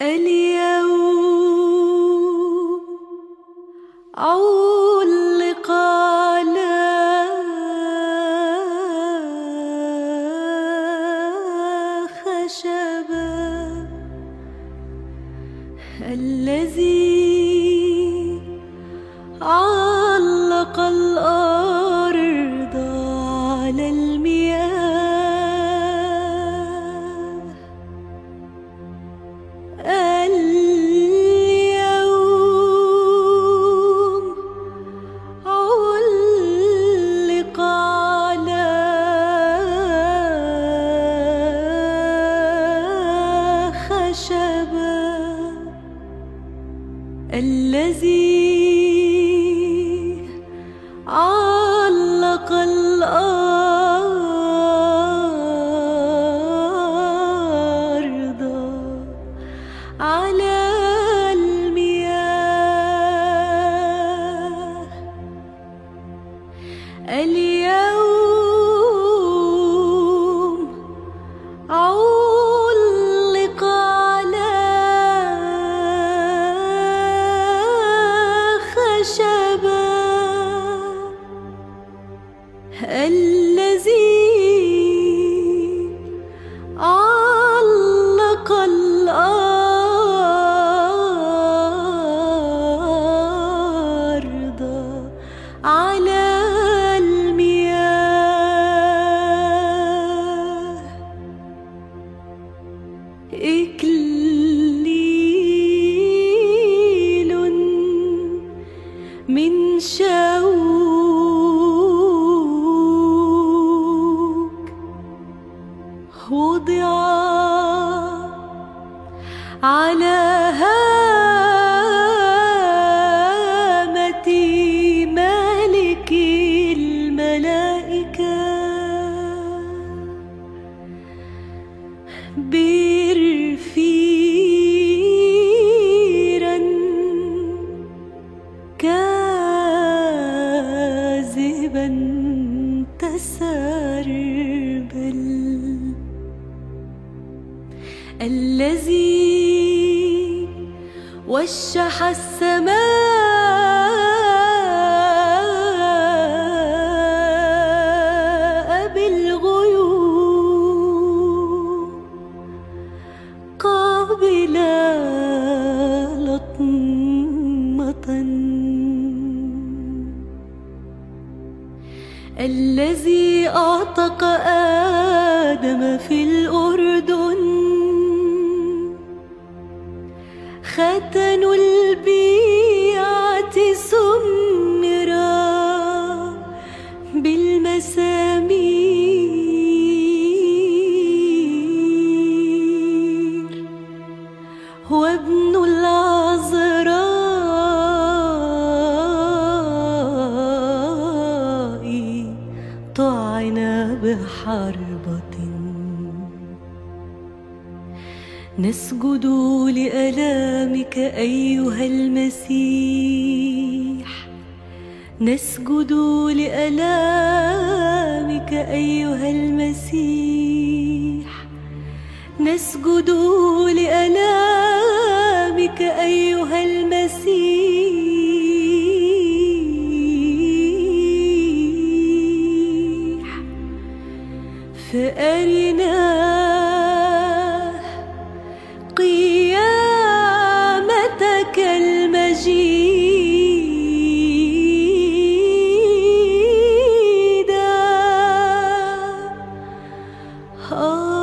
اليوم علق على خشبة الذي علق الأرض على المياه. اليوم علق على خشبة الذي علق الأرض على المياه. اليوم علق على خشبة الذي علق الأرض على المياه. إكليل من شوك وضع على هامة ملك الملائكة برفيرا كاذبا تسربل الذي وشح السماء بالغيوم قابل لطمة الذي أعتق آدم في الأردن ختن البيعة سمرا بالمسامير وابن العذراء طعن بحربة. نسجد لآلامك أيها المسيح، نسجد لآلامك أيها المسيح، نسجد لآلامك أيها المسيح. فأرنا قيامتك المجيدة.